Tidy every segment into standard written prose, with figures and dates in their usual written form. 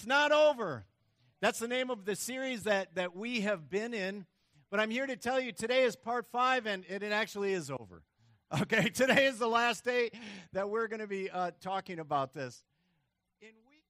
not over. That's the name of the series that we have been in. But I'm here to tell you today is part 5, and it actually is over. Okay, today is the last day that we're going to be talking about this. In week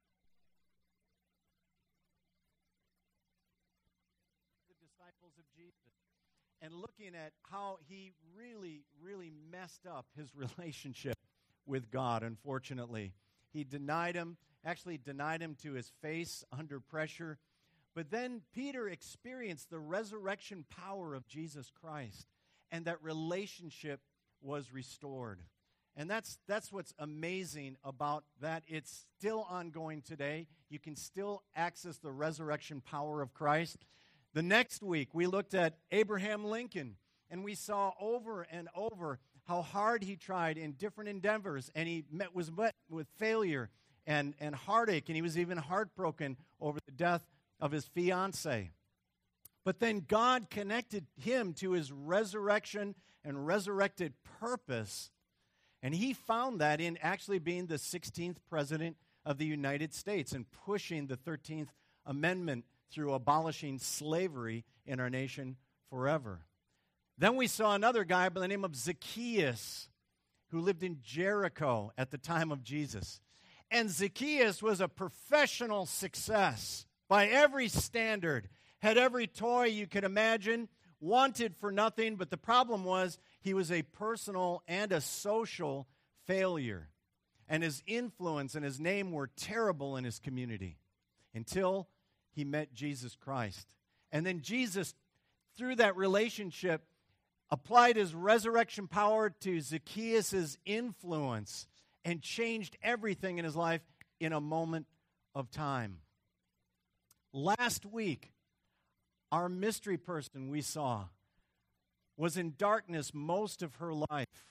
the disciples of Jesus and looking at how he really, really messed up his relationship with God, unfortunately. He denied him to his face under pressure. But then Peter experienced the resurrection power of Jesus Christ, and that relationship was restored. And that's what's amazing about that. It's still ongoing today. You can still access the resurrection power of Christ. The next week, we looked at Abraham Lincoln, and we saw over and over how hard he tried in different endeavors, and he was met with failure and heartache, and he was even heartbroken over the death of his fiancée. But then God connected him to his resurrection and resurrected purpose, and he found that in actually being the 16th president of the United States and pushing the 13th Amendment through abolishing slavery in our nation forever. Then we saw another guy by the name of Zacchaeus, who lived in Jericho at the time of Jesus. And Zacchaeus was a professional success by every standard, had every toy you could imagine, wanted for nothing, but the problem was he was a personal and a social failure. And his influence and his name were terrible in his community until he met Jesus Christ. And then Jesus, through that relationship, applied his resurrection power to Zacchaeus' influence and changed everything in his life in a moment of time. Last week, our mystery person we saw was in darkness most of her life.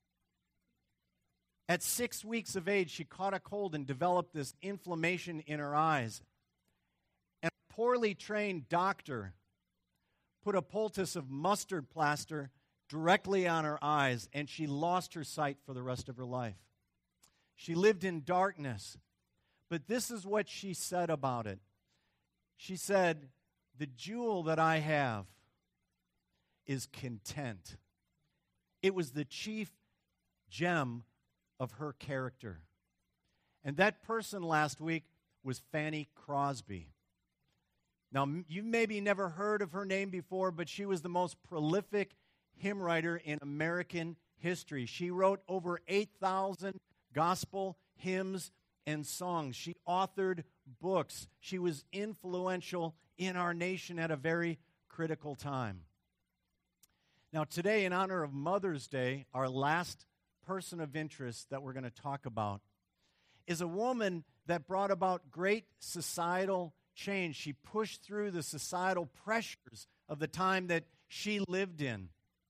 At 6 weeks of age, she caught a cold and developed this inflammation in her eyes. And a poorly trained doctor put a poultice of mustard plaster directly on her eyes, and she lost her sight for the rest of her life. She lived in darkness. But this is what she said about it. She said, "The jewel that I have is content." It was the chief gem of her character. And that person last week was Fanny Crosby. Now, you've maybe never heard of her name before, but she was the most prolific hymn writer in American history. She wrote over 8,000 gospel hymns and songs. She authored books. She was influential in our nation at a very critical time. Now, today, in honor of Mother's Day, our last person of interest that we're going to talk about is a woman that brought about great societal change. She pushed through the societal pressures of the time that she lived in.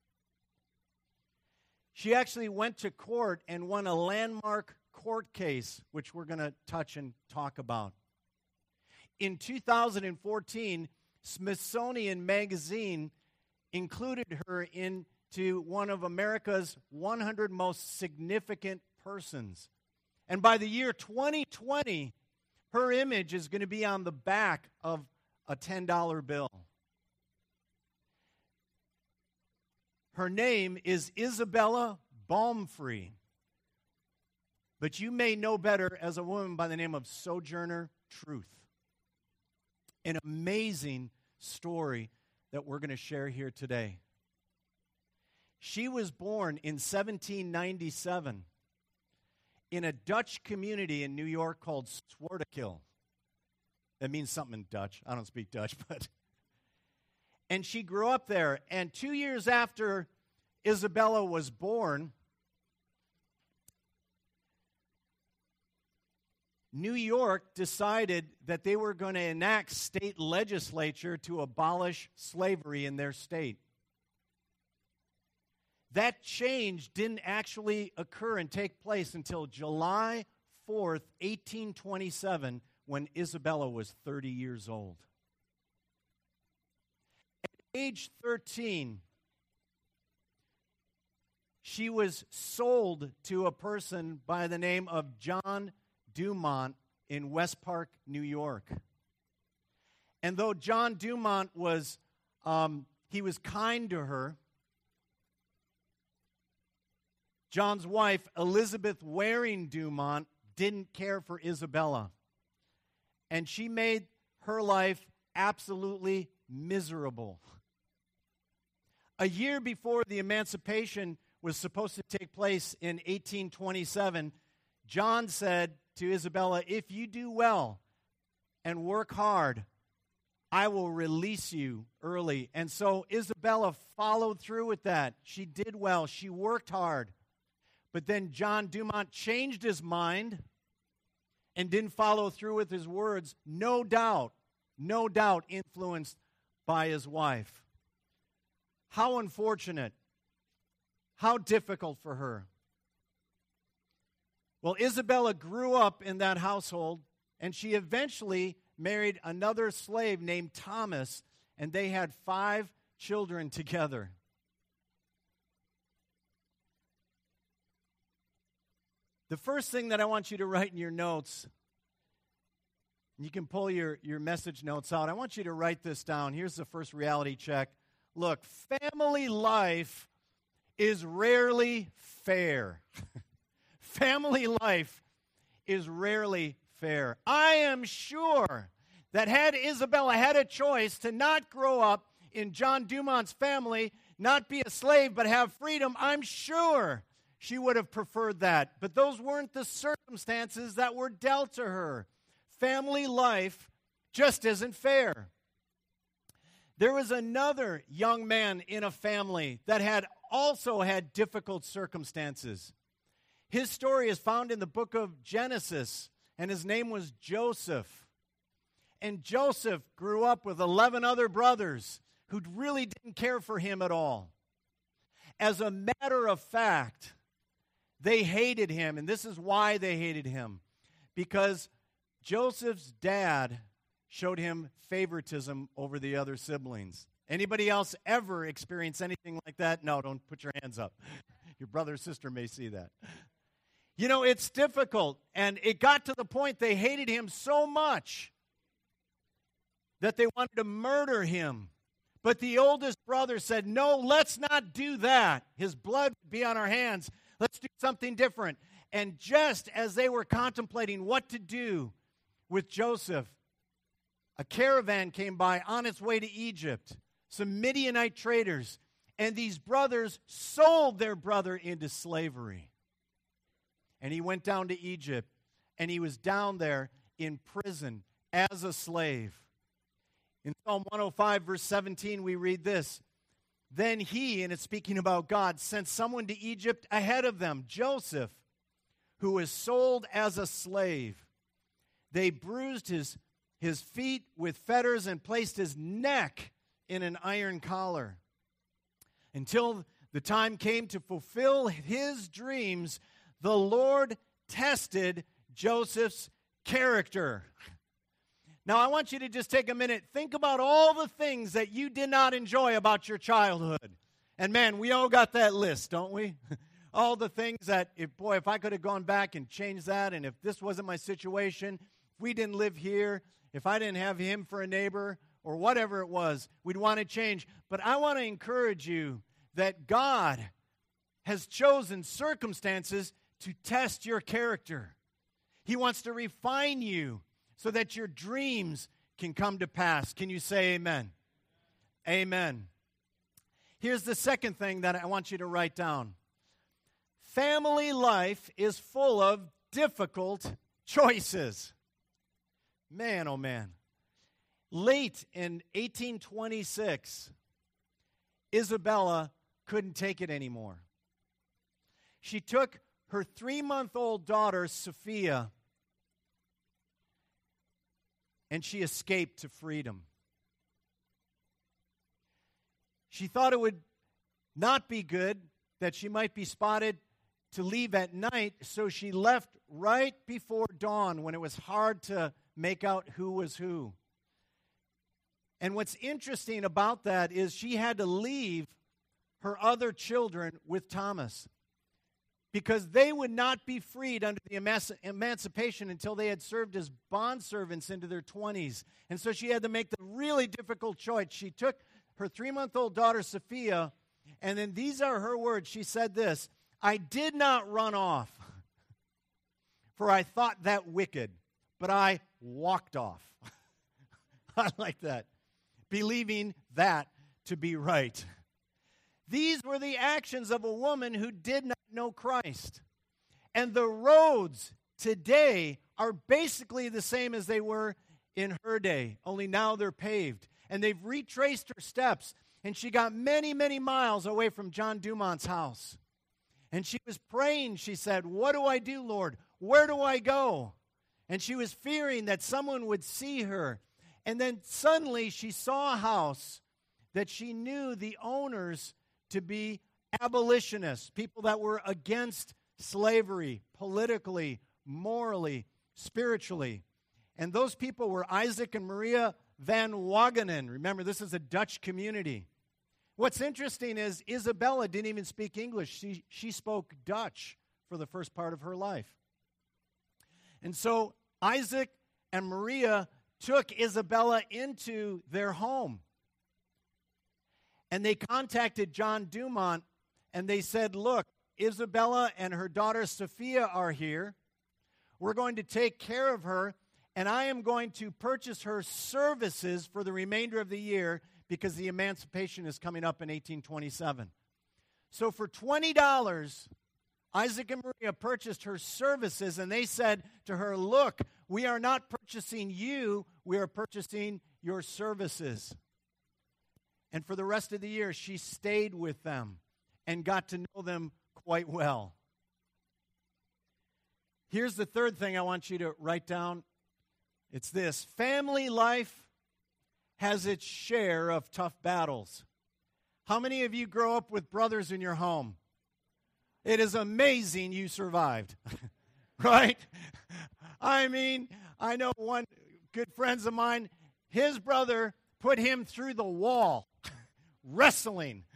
She actually went to court and won a landmark court case, which we're going to touch and talk about. In 2014, Smithsonian Magazine included her into one of America's 100 most significant persons. And by the year 2020, her image is going to be on the back of a $10 bill. Her name is Isabella Baumfree, but you may know better as a woman by the name of Sojourner Truth. An amazing story that we're going to share here today. She was born in 1797 in a Dutch community in New York called Zwartekil. That means something in Dutch. I don't speak Dutch, but... And she grew up there. And 2 years after Isabella was born, New York decided that they were going to enact state legislature to abolish slavery in their state. That change didn't actually occur and take place until July 4th, 1827, when Isabella was 30 years old. At age 13, she was sold to a person by the name of John Dumont in West Park, New York. And though John Dumont was, he was kind to her, John's wife, Elizabeth Waring Dumont, didn't care for Isabella. And she made her life absolutely miserable. A year before the emancipation was supposed to take place in 1827, John said to Isabella, "If you do well and work hard, I will release you early." And so Isabella followed through with that. She did well. She worked hard. But then John Dumont changed his mind and didn't follow through with his words, no doubt influenced by his wife. How unfortunate. How difficult for her. Well, Isabella grew up in that household, and she eventually married another slave named Thomas, and they had 5 children together. The first thing that I want you to write in your notes, you can pull your message notes out. I want you to write this down. Here's the first reality check. Look, family life is rarely fair. Family life is rarely fair. I am sure that had Isabella had a choice to not grow up in John Dumont's family, not be a slave, but have freedom, I'm sure she would have preferred that. But those weren't the circumstances that were dealt to her. Family life just isn't fair. There was another young man in a family that had also had difficult circumstances. His story is found in the book of Genesis, and his name was Joseph. And Joseph grew up with 11 other brothers who really didn't care for him at all. As a matter of fact, they hated him, and this is why they hated him. Because Joseph's dad showed him favoritism over the other siblings. Anybody else ever experience anything like that? No, don't put your hands up. Your brother or sister may see that. You know, it's difficult, and it got to the point they hated him so much that they wanted to murder him. But the oldest brother said, "No, let's not do that. His blood would be on our hands. Let's do something different." And just as they were contemplating what to do with Joseph, a caravan came by on its way to Egypt, some Midianite traders, and these brothers sold their brother into slavery. And he went down to Egypt, and he was down there in prison as a slave. In Psalm 105, verse 17, we read this: "Then he," and it's speaking about God, "sent someone to Egypt ahead of them, Joseph, who was sold as a slave. They bruised his feet with fetters and placed his neck in an iron collar. Until the time came to fulfill his dreams, the Lord tested Joseph's character." Now, I want you to just take a minute. Think about all the things that you did not enjoy about your childhood. And man, we all got that list, don't we? All the things that, if I could have gone back and changed that, and if this wasn't my situation, if we didn't live here, if I didn't have him for a neighbor, or whatever it was, we'd want to change. But I want to encourage you that God has chosen circumstances to test your character. He wants to refine you so that your dreams can come to pass. Can you say amen? Amen. Here's the second thing that I want you to write down. Family life is full of difficult choices. Man, oh man. Late in 1826, Isabella couldn't take it anymore. She took her 3-month-old daughter, Sophia, and she escaped to freedom. She thought it would not be good that she might be spotted to leave at night, so she left right before dawn when it was hard to make out who was who. And what's interesting about that is she had to leave her other children with Thomas, because they would not be freed under the emancipation until they had served as bondservants into their 20s. And so she had to make the really difficult choice. She took her 3-month-old daughter, Sophia, and then these are her words. She said this, "I did not run off, for I thought that wicked, but I walked off." I like that. Believing that to be right. These were the actions of a woman who did not know Christ. And the roads today are basically the same as they were in her day, only now they're paved. And they've retraced her steps, and she got many, many miles away from John Dumont's house. And she was praying, she said, "What do I do, Lord? Where do I go?" And she was fearing that someone would see her. And then suddenly she saw a house that she knew the owners to be abolitionists, people that were against slavery, politically, morally, spiritually. And those people were Isaac and Maria van Wagenen. Remember, this is a Dutch community. What's interesting is Isabella didn't even speak English. She spoke Dutch for the first part of her life. And so Isaac and Maria took Isabella into their home. And they contacted John Dumont, and they said, "Look, Isabella and her daughter Sophia are here. We're going to take care of her, and I am going to purchase her services for the remainder of the year because the emancipation is coming up in 1827. So for $20, Isaac and Maria purchased her services, and they said to her, "Look, we are not purchasing you, we are purchasing your services." And for the rest of the year, she stayed with them and got to know them quite well. Here's the third thing I want you to write down. It's this: family life has its share of tough battles. How many of you grow up with brothers in your home? It is amazing you survived, right? I mean, I know one good friends of mine, his brother put him through the wall, wrestling.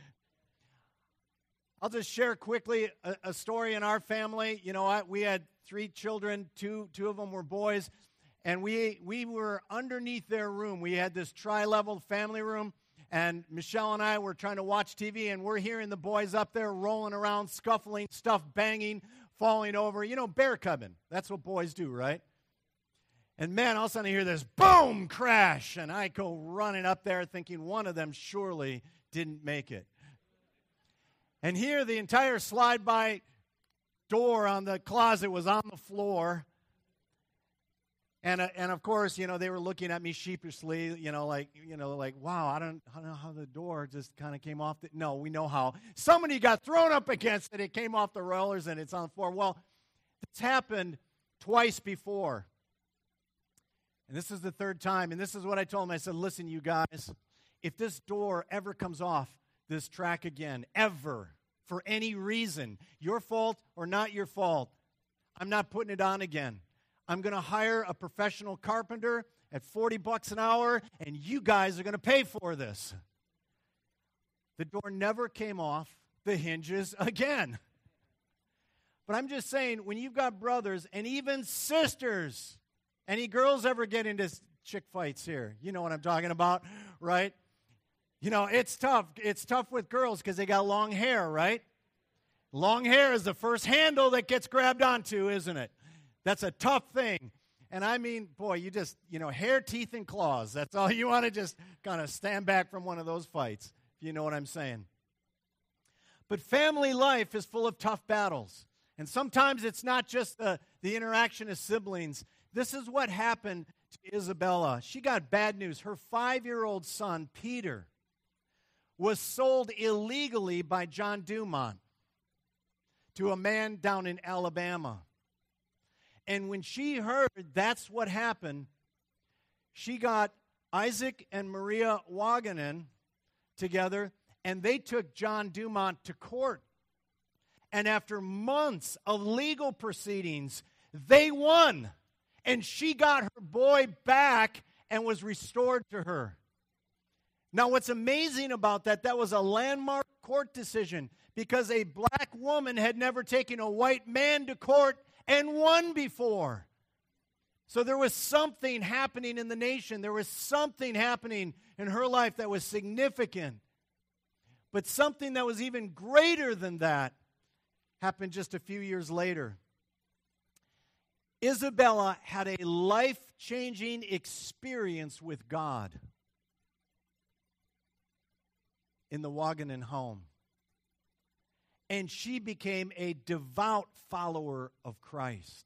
I'll just share quickly a story in our family. You know, we had 3 children, two of them were boys, and we were underneath their room. We had this tri-level family room, and Michelle and I were trying to watch TV, and we're hearing the boys up there rolling around, scuffling, stuff banging, falling over. You know, bear cubbing. That's what boys do, right? And man, all of a sudden I hear this boom crash, and I go running up there thinking one of them surely didn't make it. And here the entire slide-by door on the closet was on the floor. And of course, you know, they were looking at me sheepishly, like, wow, I don't know how the door just kind of came off. No, we know how. Somebody got thrown up against it. It came off the rollers, and it's on the floor. Well, this happened twice before. And this is the third time. And this is what I told them. I said, "Listen, you guys, if this door ever comes off this track again, ever, for any reason, your fault or not your fault, I'm not putting it on again. I'm going to hire a professional carpenter at $40 an hour, and you guys are going to pay for this." The door never came off the hinges again. But I'm just saying, when you've got brothers and even sisters, any girls ever get into chick fights here? You know what I'm talking about, right? You know, it's tough. It's tough with girls because they got long hair, right? Long hair is the first handle that gets grabbed onto, isn't it? That's a tough thing. And I mean, boy, you just, hair, teeth, and claws. That's all you want to just kind of stand back from one of those fights, if you know what I'm saying. But family life is full of tough battles. And sometimes it's not just the interaction of siblings. This is what happened to Isabella. She got bad news. Her 5-year-old son, Peter, was sold illegally by John Dumont to a man down in Alabama. And when she heard that's what happened, she got Isaac and Maria Wagenen together, and they took John Dumont to court. And after months of legal proceedings, they won. And she got her boy back and was restored to her. Now, what's amazing about that was a landmark court decision, because a black woman had never taken a white man to court and won before. So there was something happening in the nation. There was something happening in her life that was significant. But something that was even greater than that happened just a few years later. Isabella had a life-changing experience with God in the Waganon home. And she became a devout follower of Christ.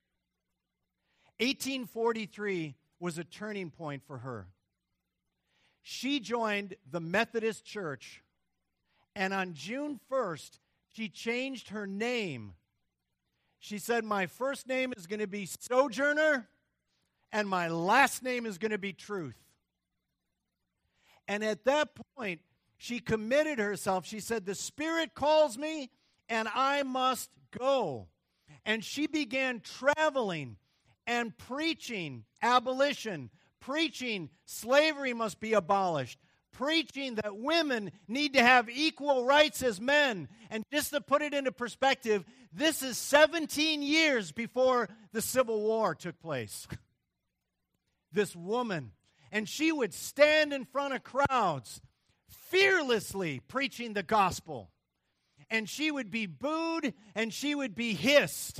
1843 was a turning point for her. She joined the Methodist Church, and on June 1st, she changed her name. She said, my first name is going to be Sojourner, and my last name is going to be Truth. And at that point, she committed herself. She said, the Spirit calls me, and I must go. And she began traveling and preaching abolition, preaching slavery must be abolished, preaching that women need to have equal rights as men. And just to put it into perspective, this is 17 years before the Civil War took place. This woman. And she would stand in front of crowds, fearlessly preaching the gospel. And she would be booed and she would be hissed.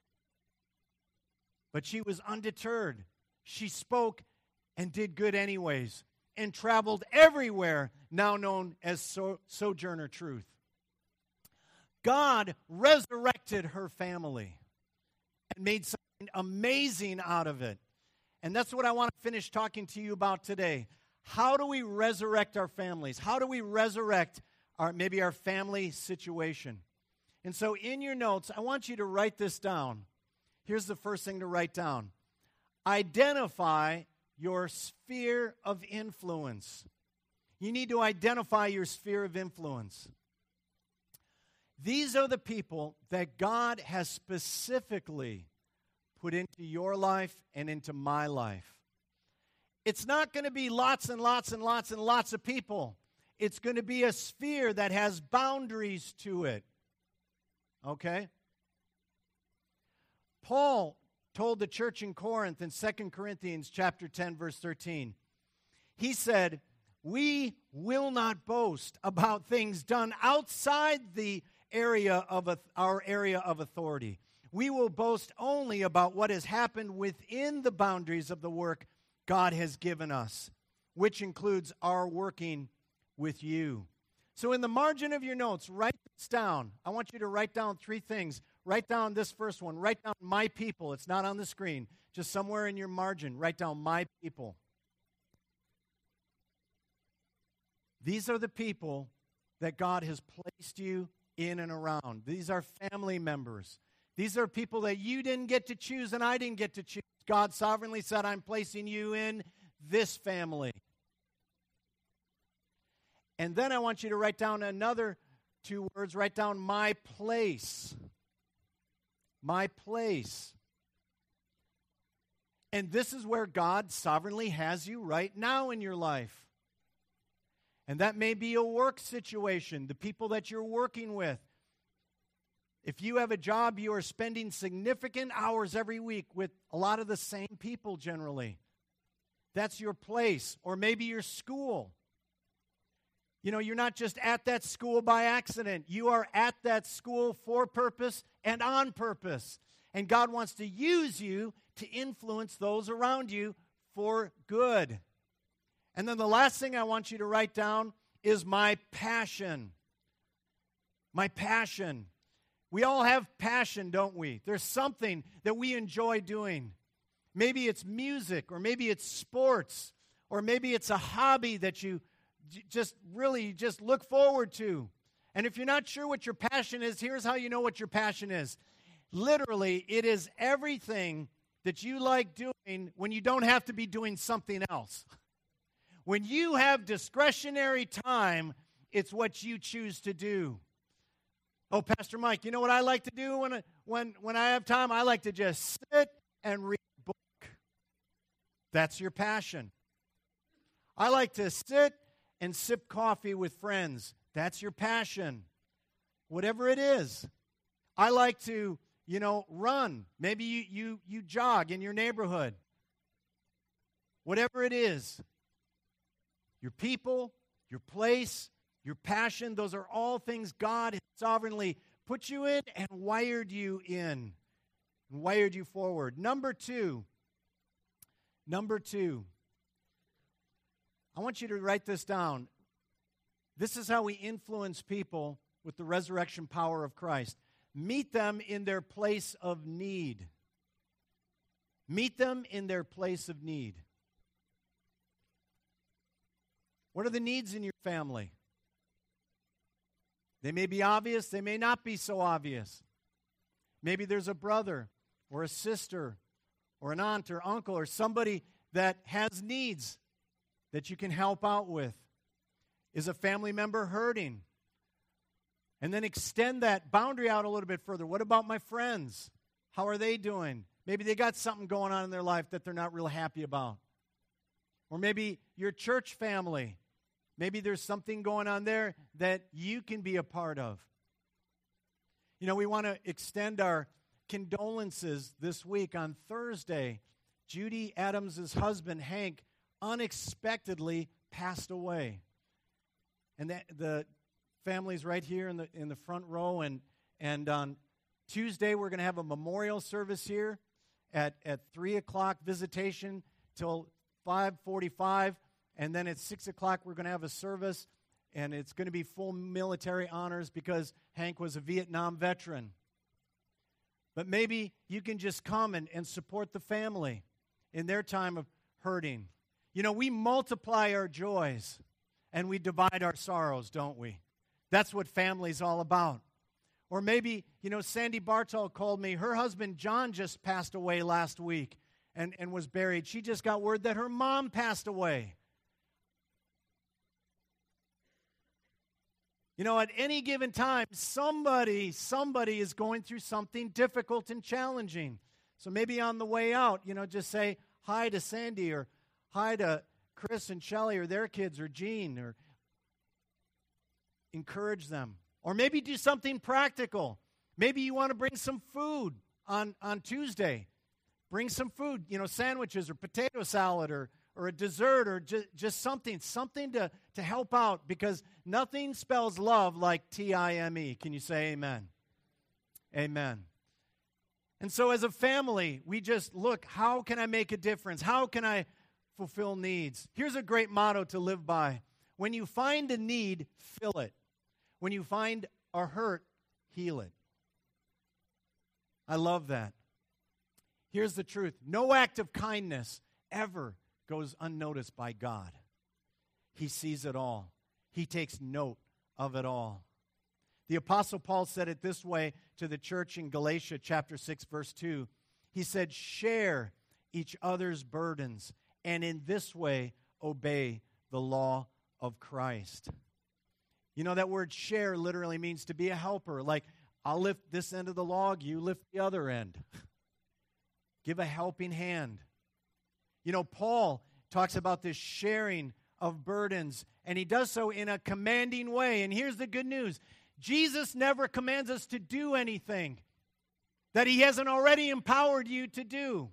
But she was undeterred. She spoke and did good anyways, and traveled everywhere, now known as Sojourner Truth. God resurrected her family and made something amazing out of it. And that's what I want to finish talking to you about today. How do we resurrect our families? How do we resurrect maybe our family situation? And so in your notes, I want you to write this down. Here's the first thing to write down. Identify your sphere of influence. You need to identify your sphere of influence. These are the people that God has specifically put into your life and into my life. It's not going to be lots and lots and lots and lots of people. It's going to be a sphere that has boundaries to it. Okay? Paul told the church in Corinth in 2 Corinthians chapter 10, verse 13. He said, we will not boast about things done outside the area of our area of authority. We will boast only about what has happened within the boundaries of the work God has given us, which includes our working with you. So in the margin of your notes, write this down. I want you to write down 3 things. Write down this first one. Write down my people. It's not on the screen. Just somewhere in your margin, write down my people. These are the people that God has placed you in and around. These are family members. These are people that you didn't get to choose and I didn't get to choose. God sovereignly said, I'm placing you in this family. And then I want you to write down another 2 words. Write down my place. My place. And this is where God sovereignly has you right now in your life. And that may be a work situation, the people that you're working with. If you have a job, you are spending significant hours every week with a lot of the same people generally. That's your place. Or maybe your school. You know, you're not just at that school by accident. You are at that school for purpose and on purpose. And God wants to use you to influence those around you for good. And then the last thing I want you to write down is my passion. My passion. We all have passion, don't we? There's something that we enjoy doing. Maybe it's music, or maybe it's sports, or maybe it's a hobby that you just look forward to. And if you're not sure what your passion is, here's how you know what your passion is. Literally, it is everything that you like doing when you don't have to be doing something else. When you have discretionary time, it's what you choose to do. Oh, Pastor Mike, you know what I like to do when I have time? I like to just sit and read a book. That's your passion. I like to sit and sip coffee with friends. That's your passion. whatever it is. I like to, run. Maybe you jog in your neighborhood. Whatever it is, your people, your place, your passion, those are all things God has sovereignly put you in and wired you in, and wired you forward. Number two, I want you to write this down. This is how we influence people with the resurrection power of Christ. Meet them in their place of need. Meet them in their place of need. What are the needs in your family? They may be obvious, they may not be so obvious. Maybe there's a brother or a sister or an aunt or uncle or somebody that has needs that you can help out with. Is a family member hurting? And then extend that boundary out a little bit further. What about my friends? How are they doing? Maybe they got something going on in their life that they're not real happy about. Or maybe your church family. Maybe there's something going on there that you can be a part of. We want to extend our condolences this week. On Thursday, Judy Adams' husband, Hank, unexpectedly passed away. And the family's right here in the front row. And on Tuesday, we're going to have a memorial service here at 3 o'clock, visitation till 5:45. And then at 6 o'clock, we're going to have a service, and it's going to be full military honors because Hank was a Vietnam veteran. But maybe you can just come and support the family in their time of hurting. We multiply our joys, and we divide our sorrows, don't we? That's what family's all about. Or maybe, Sandy Bartol called me. Her husband, John, just passed away last week and was buried. She just got word that her mom passed away. At any given time, somebody is going through something difficult and challenging. So maybe on the way out, just say hi to Sandy or hi to Chris and Shelley or their kids or Jean, or encourage them. Or maybe do something practical. Maybe you want to bring some food on Tuesday. Bring some food, sandwiches or potato salad or a dessert or just something to help out, because nothing spells love like T-I-M-E. Can you say amen? Amen. And so as a family, we just look, how can I make a difference? How can I fulfill needs? Here's a great motto to live by. When you find a need, fill it. When you find a hurt, heal it. I love that. Here's the truth. No act of kindness ever goes unnoticed by God. He sees it all. He takes note of it all. The Apostle Paul said it this way to the church in Galatia chapter 6, verse 2. He said, share each other's burdens, and in this way obey the law of Christ. That word share literally means to be a helper. Like, I'll lift this end of the log, you lift the other end. Give a helping hand. Paul talks about this sharing of burdens, and he does so in a commanding way. And here's the good news. Jesus never commands us to do anything that he hasn't already empowered you to do.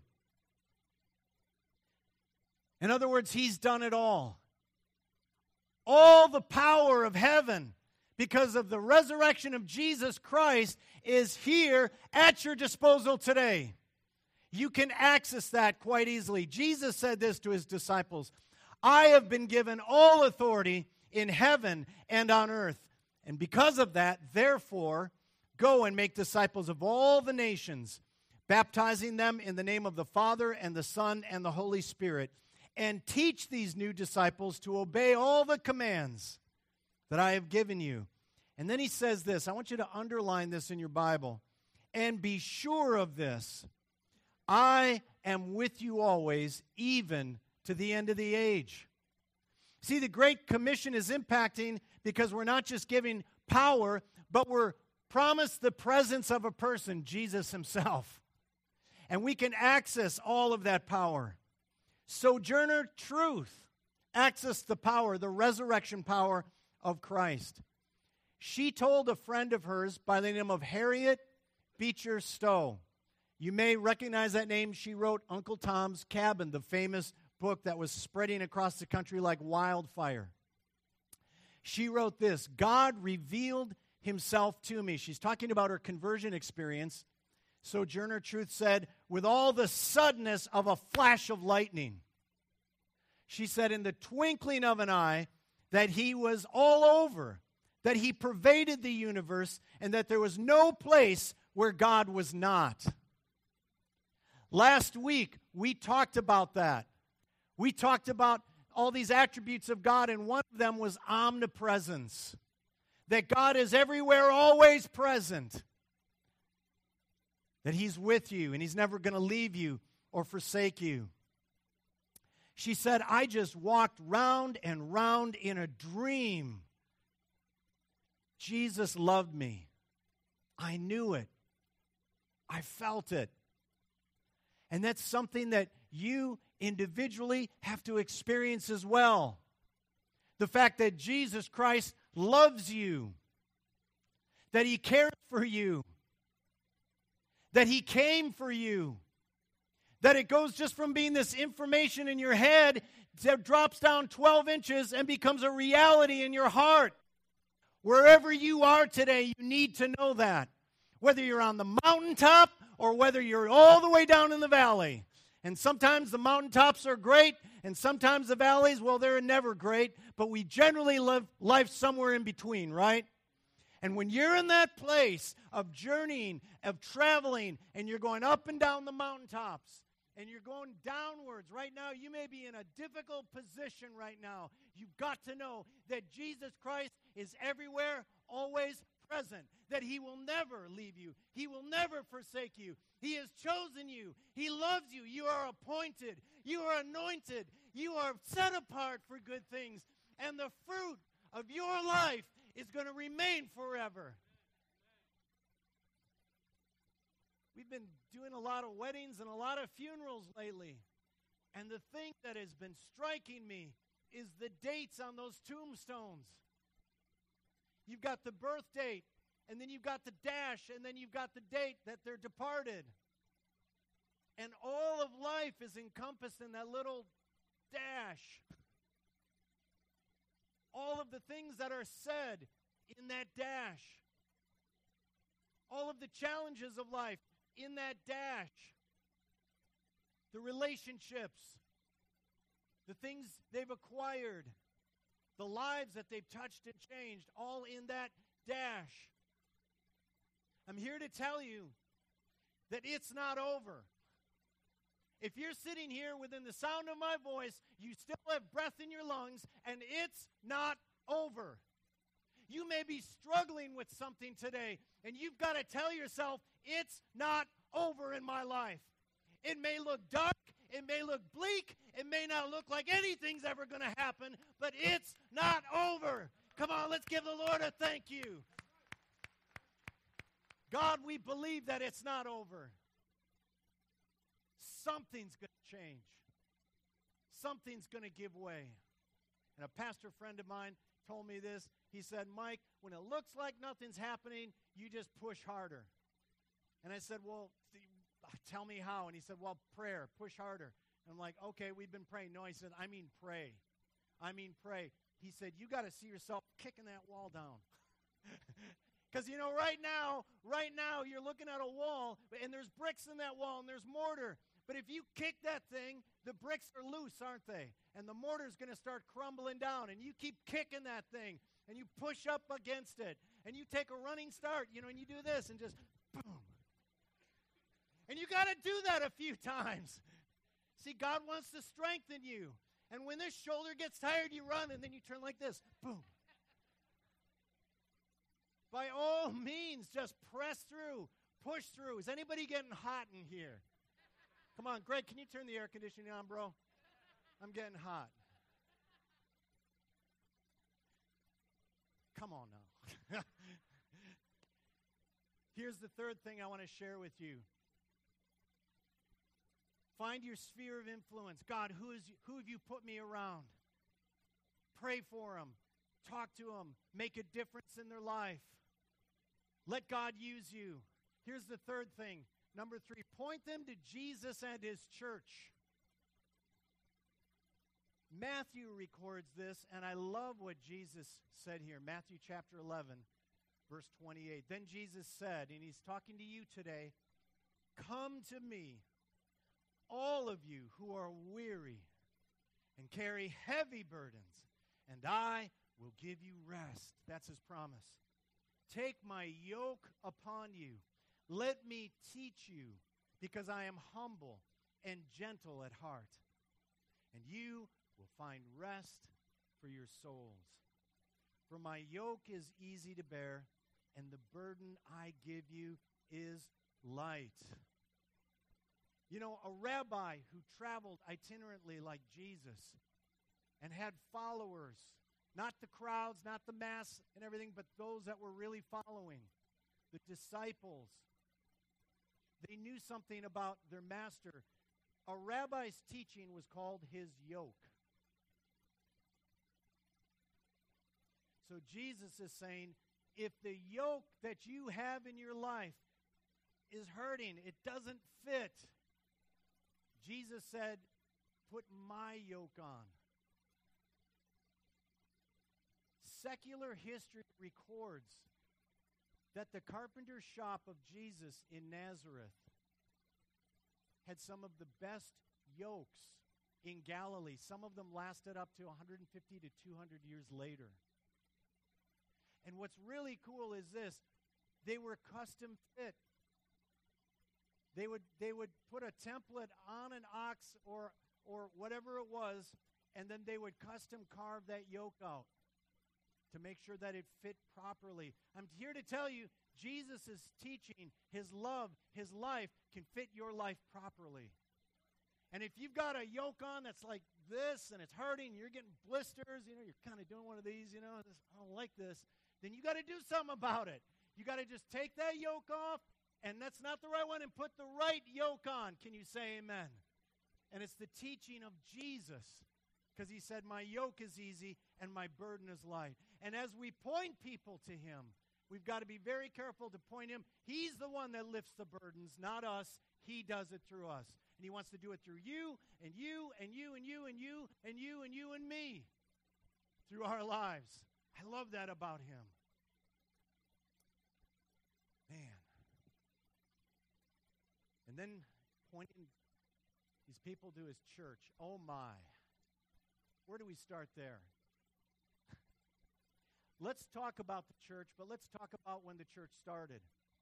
In other words, he's done it all. All the power of heaven, because of the resurrection of Jesus Christ, is here at your disposal today. You can access that quite easily. Jesus said this to his disciples, I have been given all authority in heaven and on earth. And because of that, therefore, go and make disciples of all the nations, baptizing them in the name of the Father and the Son and the Holy Spirit, and teach these new disciples to obey all the commands that I have given you. And then he says this. I want you to underline this in your Bible. And be sure of this, I am with you always, even to the end of the age. See, the Great Commission is impacting because we're not just giving power, but we're promised the presence of a person, Jesus himself. And we can access all of that power. Sojourner Truth, access the power, the resurrection power of Christ. She told a friend of hers by the name of Harriet Beecher Stowe. You may recognize that name. She wrote Uncle Tom's Cabin, the famous book that was spreading across the country like wildfire. She wrote this: God revealed himself to me. She's talking about her conversion experience. Sojourner Truth said, with all the suddenness of a flash of lightning. She said, in the twinkling of an eye, that he was all over, that he pervaded the universe, and that there was no place where God was not. Last week, we talked about that. We talked about all these attributes of God, and one of them was omnipresence. That God is everywhere, always present. That he's with you, and he's never going to leave you or forsake you. She said, I just walked round and round in a dream. Jesus loved me. I knew it. I felt it. And that's something that you individually have to experience as well. The fact that Jesus Christ loves you, that he cares for you, that he came for you, that it goes just from being this information in your head that drops down 12 inches and becomes a reality in your heart. Wherever you are today, you need to know that. Whether you're on the mountaintop or whether you're all the way down in the valley. And sometimes the mountaintops are great, and sometimes the valleys, well, they're never great, but we generally live life somewhere in between, right? And when you're in that place of journeying, of traveling, and you're going up and down the mountaintops, and you're going downwards, right now you may be in a difficult position right now. You've got to know that Jesus Christ is everywhere, always present, that he will never leave you. He will never forsake you. He has chosen you. He loves you. You are appointed. You are anointed. You are set apart for good things. And the fruit of your life is going to remain forever. We've been doing a lot of weddings and a lot of funerals lately. And the thing that has been striking me is the dates on those tombstones. You've got the birth date, and then you've got the dash, and then you've got the date that they're departed. And all of life is encompassed in that little dash. All of the things that are said in that dash. All of the challenges of life in that dash. The relationships. The things they've acquired. The lives that they've touched and changed, all in that dash. I'm here to tell you that it's not over. If you're sitting here within the sound of my voice, you still have breath in your lungs, and it's not over. You may be struggling with something today, and you've got to tell yourself, it's not over in my life. It may look dark, it may look bleak, it may not look like anything's ever going to happen, but it's not over. Come on, let's give the Lord a thank you. God, we believe that it's not over. Something's going to change. Something's going to give way. And a pastor friend of mine told me this. He said, Mike, when it looks like nothing's happening, you just push harder. And I said, well, tell me how. And he said, well, prayer, push harder. And I'm like, okay, we've been praying. No, he said, I mean pray. I mean pray. He said, you got to see yourself kicking that wall down. Because, you know, right now, you're looking at a wall, and there's bricks in that wall, and there's mortar. But if you kick that thing, the bricks are loose, aren't they? And the mortar's going to start crumbling down, and you keep kicking that thing, and you push up against it, and you take a running start, you know, and you do this, and just boom. And you got to do that a few times. See, God wants to strengthen you. And when this shoulder gets tired, you run, and then you turn like this. Boom. By all means, just press through, push through. Is anybody getting hot in here? Come on, Greg, can you turn the air conditioning on, bro? I'm getting hot. Come on now. Here's the third thing I want to share with you. Find your sphere of influence. God, who have you put me around? Pray for them. Talk to them. Make a difference in their life. Let God use you. Here's the third thing. Number 3, point them to Jesus and his church. Matthew records this, and I love what Jesus said here. Matthew chapter 11, verse 28. Then Jesus said, and he's talking to you today, "Come to me, all of you who are weary and carry heavy burdens, and I will give you rest." That's his promise. "Take my yoke upon you. Let me teach you, because I am humble and gentle at heart, and you will find rest for your souls. For my yoke is easy to bear, and the burden I give you is light." You know, a rabbi who traveled itinerantly like Jesus and had followers, not the crowds, not the mass and everything, but those that were really following, the disciples. They knew something about their master. A rabbi's teaching was called his yoke. So Jesus is saying, if the yoke that you have in your life is hurting, it doesn't fit, Jesus said, put my yoke on. Secular history records that the carpenter shop of Jesus in Nazareth had some of the best yokes in Galilee. Some of them lasted up to 150 to 200 years later. And what's really cool is this. They were custom fit. They would put a template on an ox or whatever it was, and then they would custom carve that yoke out to make sure that it fit properly. I'm here to tell you, Jesus' teaching, his love, his life can fit your life properly. And if you've got a yoke on that's like this and it's hurting, you're getting blisters, you're kind of doing one of these, I don't like this, then you got to do something about it. You got to just take that yoke off, and that's not the right one, and put the right yoke on. Can you say amen? And it's the teaching of Jesus, because he said, my yoke is easy and my burden is light. And as we point people to him, we've got to be very careful to point him. He's the one that lifts the burdens, not us. He does it through us. And he wants to do it through you and you and you and you and you and you and you and me through our lives. I love that about him. Man. And then pointing these people to his church. Oh my. Where do we start there? Let's talk about the church, but let's talk about when the church started.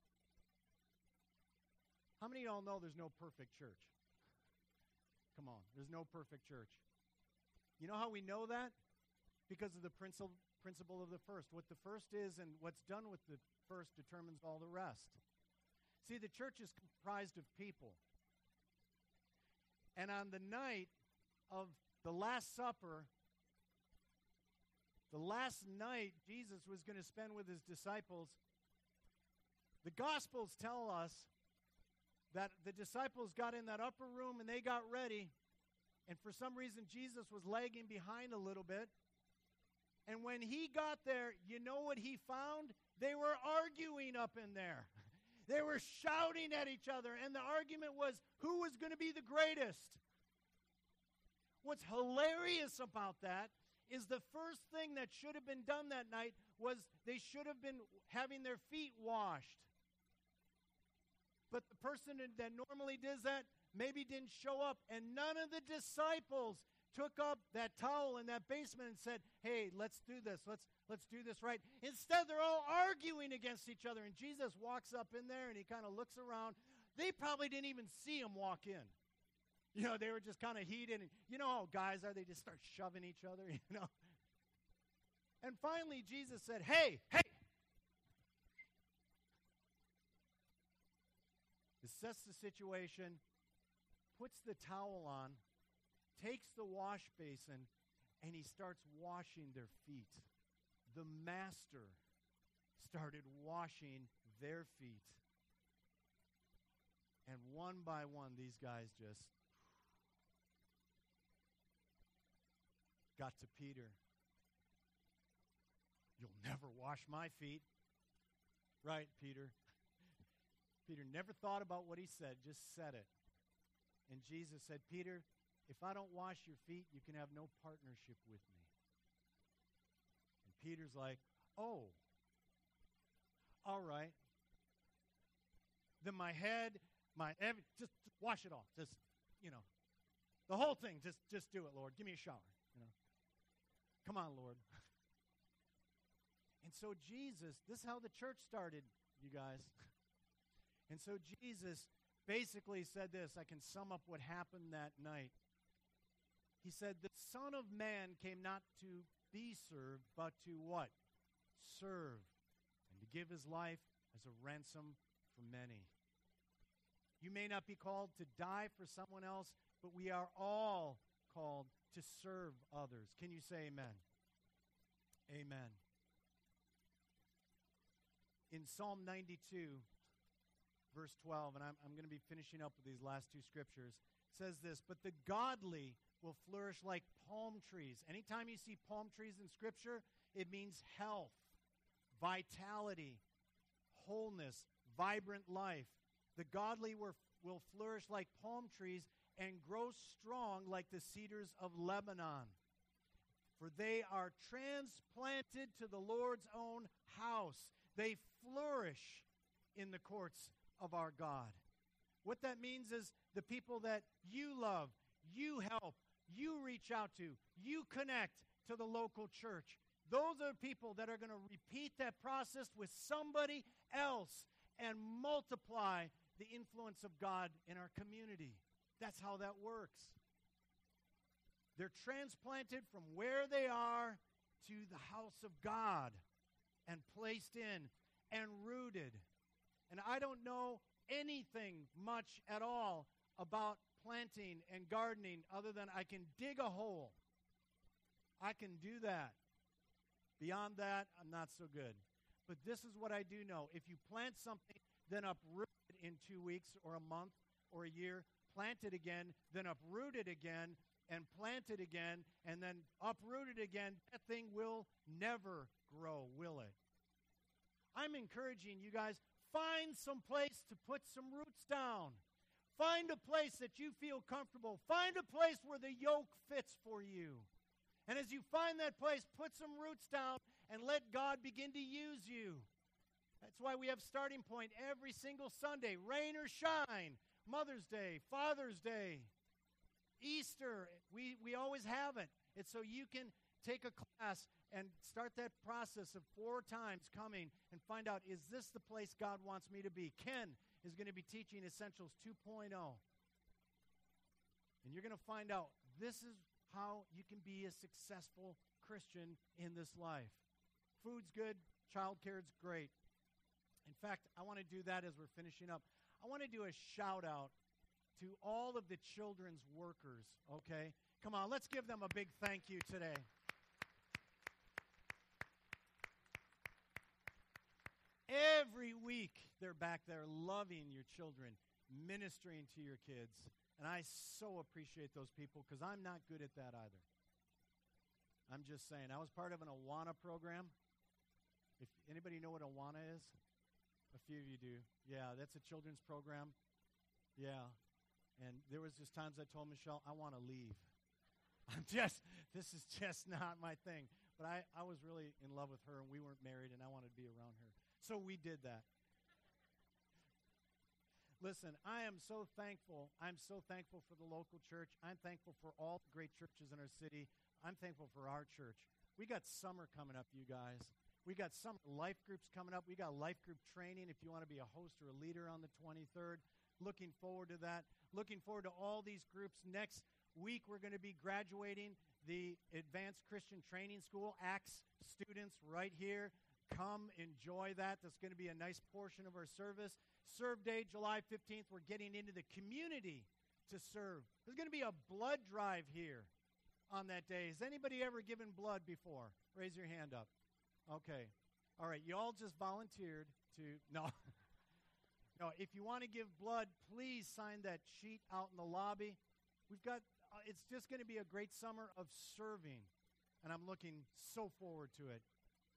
How many of y'all know there's no perfect church? Come on, there's no perfect church. You know how we know that? Because of the principle of the first. What the first is and what's done with the first determines all the rest. See, the church is comprised of people. And on the night of the Last Supper, the last night Jesus was going to spend with his disciples, the Gospels tell us that the disciples got in that upper room and they got ready, and for some reason Jesus was lagging behind a little bit. And when he got there, you know what he found? They were arguing up in there. They were shouting at each other, and the argument was who was going to be the greatest. What's hilarious about that is the first thing that should have been done that night was they should have been having their feet washed. But the person that normally does that maybe didn't show up, and none of the disciples took up that towel in that basement and said, hey, let's do this. Let's do this right. Instead, they're all arguing against each other, and Jesus walks up in there, and he kind of looks around. They probably didn't even see him walk in. They were just kind of heated. And you know how guys are? They just start shoving each other, And finally, Jesus said, hey. Assess the situation, puts the towel on, takes the wash basin, and he starts washing their feet. The master started washing their feet. And one by one, these guys just got to Peter. You'll never wash my feet. Right, Peter. Peter never thought about what he said, just said it. And Jesus said, Peter, if I don't wash your feet, you can have no partnership with me. And Peter's like, oh, all right. Then my head, just wash it off. Just, the whole thing. Just do it, Lord. Give me a shower. Come on, Lord. And so Jesus, this is how the church started, you guys. And so Jesus basically said this. I can sum up what happened that night. He said, the Son of Man came not to be served, but to what? Serve. And to give his life as a ransom for many. You may not be called to die for someone else, but we are all called to serve others. Can you say amen? Amen. In Psalm 92, verse 12, and I'm going to be finishing up with these last two scriptures, says this, but the godly will flourish like palm trees. Anytime you see palm trees in Scripture, it means health, vitality, wholeness, vibrant life. The godly will flourish like palm trees and grow strong like the cedars of Lebanon. For they are transplanted to the Lord's own house. They flourish in the courts of our God. What that means is the people that you love, you help, you reach out to, you connect to the local church. Those are people that are going to repeat that process with somebody else and multiply the influence of God in our community. That's how that works. They're transplanted from where they are to the house of God and placed in and rooted. And I don't know anything much at all about planting and gardening other than I can dig a hole. I can do that. Beyond that, I'm not so good. But this is what I do know. If you plant something, then uproot it in 2 weeks or a month or a year, plant it again, then uproot it again, and plant it again, and then uproot it again, that thing will never grow, will it? I'm encouraging you guys, find some place to put some roots down. Find a place that you feel comfortable. Find a place where the yoke fits for you. And as you find that place, put some roots down and let God begin to use you. That's why we have Starting Point every single Sunday, rain or shine, Mother's Day, Father's Day, Easter. We always have it. It's so you can take a class and start that process of 4 times coming and find out, is this the place God wants me to be? Ken is going to be teaching Essentials 2.0. And you're going to find out this is how you can be a successful Christian in this life. Food's good, childcare's great. In fact, I want to do that as we're finishing up. I want to do a shout out to all of the children's workers, okay? Come on, let's give them a big thank you today. Every week, they're back there loving your children, ministering to your kids. And I so appreciate those people because I'm not good at that either. I'm just saying. I was part of an Awana program. If anybody know what Awana is? A few of you do. Yeah, that's a children's program. Yeah. And there was just times I told Michelle, I want to leave. This is just not my thing. But I was really in love with her, and we weren't married, and I wanted to be around her. So we did that. Listen, I am so thankful. I'm so thankful for the local church. I'm thankful for all the great churches in our city. I'm thankful for our church. We got summer coming up, you guys. We got summer life groups coming up. We got life group training if you want to be a host or a leader on the 23rd. Looking forward to that. Looking forward to all these groups. Next week, we're going to be graduating the Advanced Christian Training School, ACTS students right here. Come enjoy that. That's going to be a nice portion of our service. Serve Day, July 15th, we're getting into the community to serve. There's going to be a blood drive here on that day. Has anybody ever given blood before? Raise your hand up. Okay. All right. You all just volunteered to, no. No, if you want to give blood, please sign that sheet out in the lobby. We've got, it's just going to be a great summer of serving, and I'm looking so forward to it.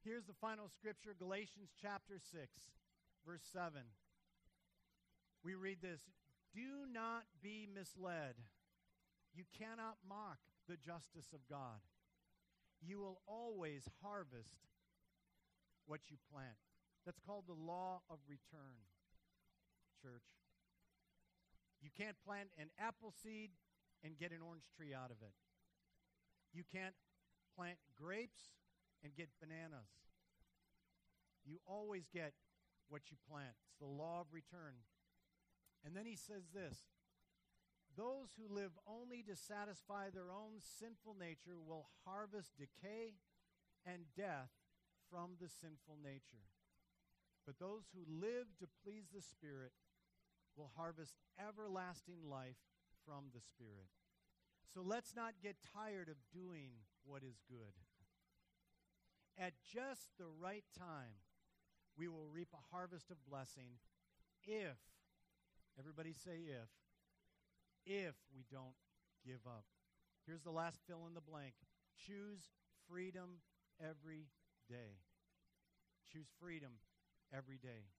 Here's the final scripture, Galatians chapter 6, verse 7. We read this, "Do not be misled. You cannot mock the justice of God. You will always harvest what you plant." That's called the law of return, church. You can't plant an apple seed and get an orange tree out of it. You can't plant grapes and get bananas. You always get what you plant. It's the law of return. And then he says this, "Those who live only to satisfy their own sinful nature will harvest decay and death from the sinful nature. But those who live to please the Spirit will harvest everlasting life from the Spirit." So let's not get tired of doing what is good. At just the right time, we will reap a harvest of blessing if, everybody say if we don't give up. Here's the last fill in the blank. Choose freedom every day. Choose freedom every day.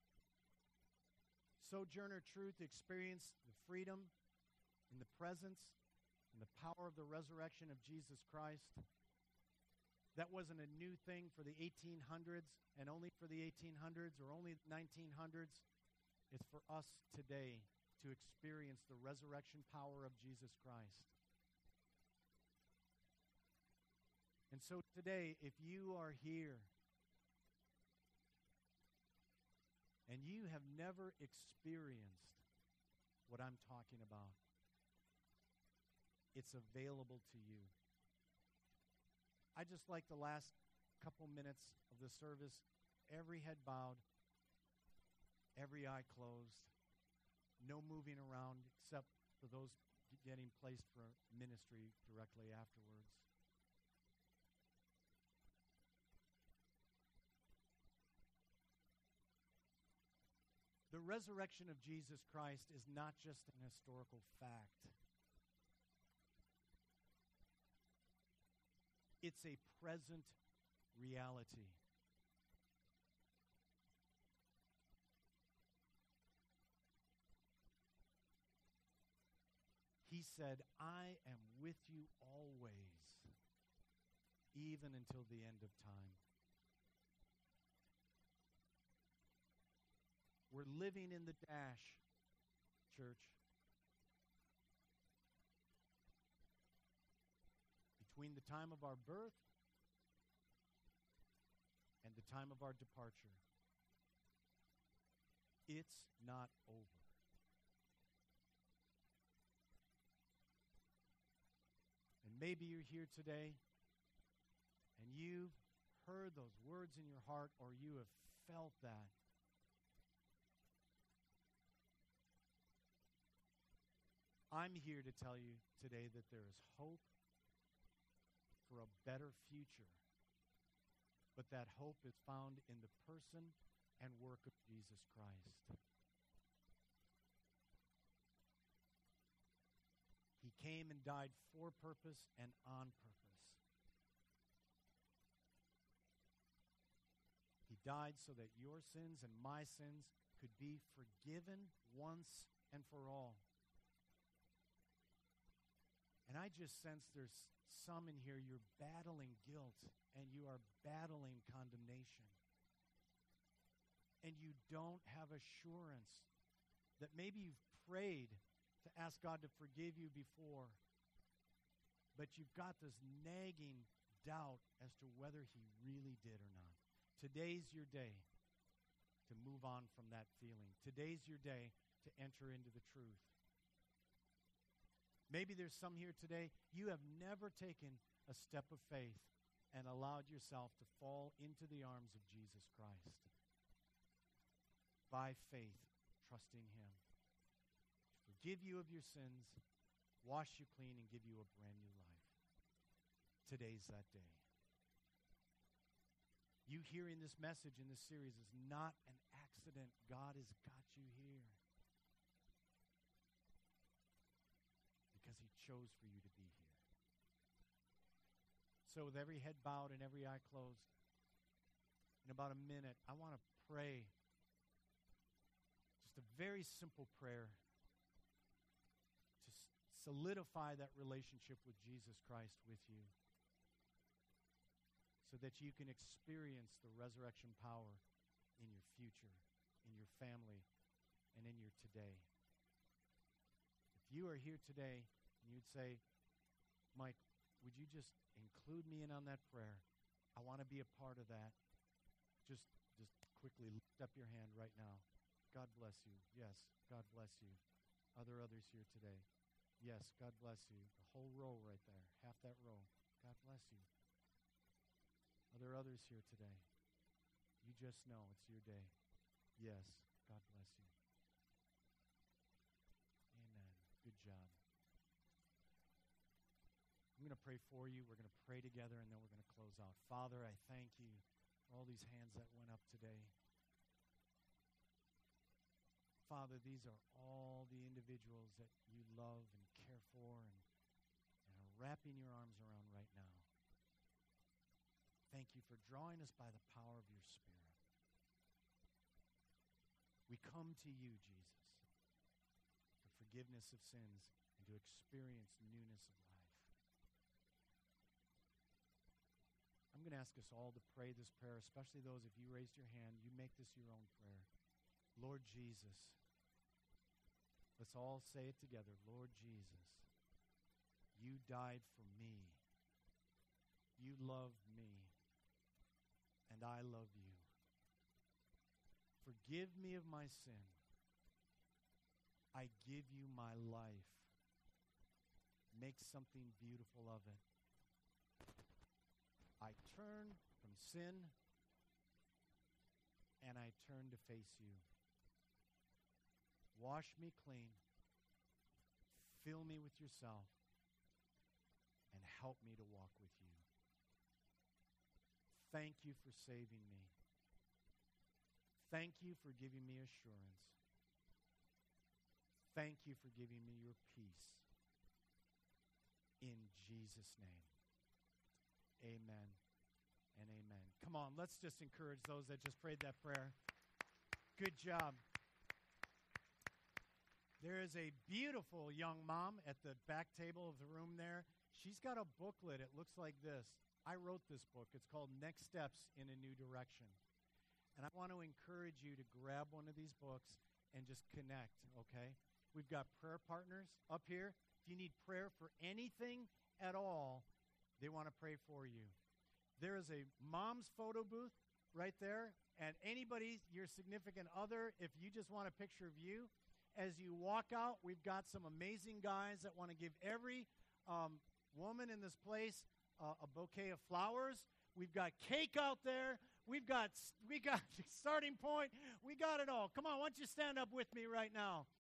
Sojourner Truth experienced the freedom in the presence and the power of the resurrection of Jesus Christ. That wasn't a new thing for the 1800s and only for the 1800s or only the 1900s. It's for us today to experience the resurrection power of Jesus Christ. And so today, if you are here and you have never experienced what I'm talking about, it's available to you. I just like the last couple minutes of the service, every head bowed, every eye closed, no moving around except for those getting placed for ministry directly afterwards. The resurrection of Jesus Christ is not just an historical fact. It's a present reality. He said, "I am with you always, even until the end of time." We're living in the dash, church. Between the time of our birth and the time of our departure. It's not over. And maybe you're here today and you've heard those words in your heart or you have felt that. I'm here to tell you today that there is hope for a better future. But that hope is found in the person and work of Jesus Christ. He came and died for purpose and on purpose. He died so that your sins and my sins could be forgiven once and for all. And I just sense there's some in here, you're battling guilt and you are battling condemnation. And you don't have assurance that maybe you've prayed to ask God to forgive you before, but you've got this nagging doubt as to whether he really did or not. Today's your day to move on from that feeling. Today's your day to enter into the truth. Maybe there's some here today, you have never taken a step of faith and allowed yourself to fall into the arms of Jesus Christ. By faith, trusting him to forgive you of your sins, wash you clean, and give you a brand new life. Today's that day. You hearing this message in this series is not an accident. God has got you here. Because he chose for you to be here. So with every head bowed and every eye closed, in about a minute, I want to pray just a very simple prayer to solidify that relationship with Jesus Christ with you so that you can experience the resurrection power in your future, in your family, and in your today. If you are here today and you'd say, Mike, would you just include me in on that prayer? I want to be a part of that. Just quickly lift up your hand right now. God bless you. Yes, God bless you. Are there others here today? Yes, God bless you. The whole row right there, half that row. God bless you. Are there others here today? You just know it's your day. Yes, God bless you. Amen. Good job. I'm going to pray for you. We're going to pray together, and then we're going to close out. Father, I thank you for all these hands that went up today. Father, these are all the individuals that you love and care for and are wrapping your arms around right now. Thank you for drawing us by the power of your Spirit. We come to you, Jesus, for forgiveness of sins and to experience newness of life. I'm going to ask us all to pray this prayer, especially those, if you raised your hand, you make this your own prayer. Lord Jesus, let's all say it together. Lord Jesus, you died for me. You love me, and I love you. Forgive me of my sin. I give you my life. Make something beautiful of it. I turn from sin, and I turn to face you. Wash me clean. Fill me with yourself, and help me to walk with you. Thank you for saving me. Thank you for giving me assurance. Thank you for giving me your peace. In Jesus' name. Amen and amen. Come on, let's just encourage those that just prayed that prayer. Good job. There is a beautiful young mom at the back table of the room there. She's got a booklet. It looks like this. I wrote this book. It's called Next Steps in a New Direction. And I want to encourage you to grab one of these books and just connect, okay? We've got prayer partners up here. If you need prayer for anything at all, they want to pray for you. There is a mom's photo booth right there. And anybody, your significant other, if you just want a picture of you, as you walk out, we've got some amazing guys that want to give every woman in this place a bouquet of flowers. We've got cake out there. We got starting point. We got it all. Come on, why don't you stand up with me right now?